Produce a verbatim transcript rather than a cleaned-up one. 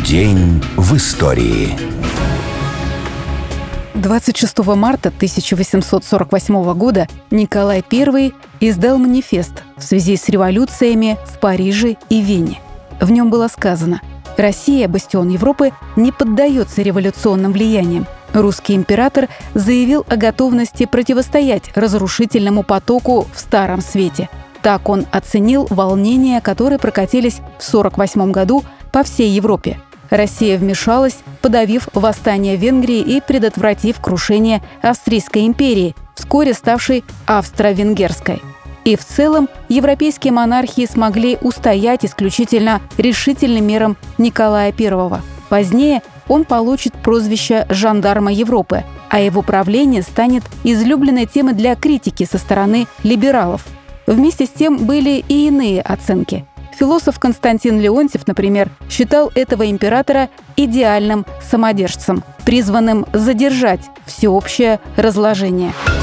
День в истории. двадцать шестого марта тысяча восемьсот сорок восьмого года Николай Первый издал манифест в связи с революциями в Париже и Вене. В нем было сказано: «Россия, бастион Европы, не поддается революционным влияниям». Русский император заявил о готовности противостоять разрушительному потоку в Старом Свете. Так он оценил волнения, которые прокатились в сорок восьмом году по всей Европе. Россия вмешалась, подавив восстание в Венгрии и предотвратив крушение Австрийской империи, вскоре ставшей Австро-Венгерской. И в целом европейские монархии смогли устоять исключительно решительным мерам Николая Первого. Позднее он получит прозвище «Жандарма Европы», а его правление станет излюбленной темой для критики со стороны либералов. Вместе с тем были и иные оценки. Философ Константин Леонтьев, например, считал этого императора идеальным самодержцем, призванным задержать всеобщее разложение.